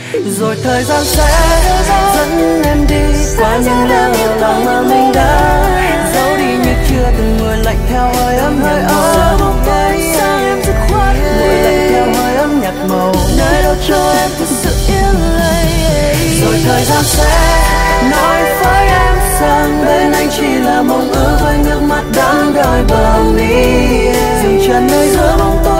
Rồi thời gian sẽ dẫn em đi qua những lỡ làng mà mình đã giấu đi, như chưa từng nguội lạnh theo hơi ấm nhạt màu. Nguội lạnh theo hơi ấm nhạt màu, nơi đâu cho em thật sự yên lặng. Rồi thời gian sẽ nói với em rằng bên anh chỉ là mộng ước với nước mắt đắng đợi bờ mi. Dừng chân nơi giữa bóng tối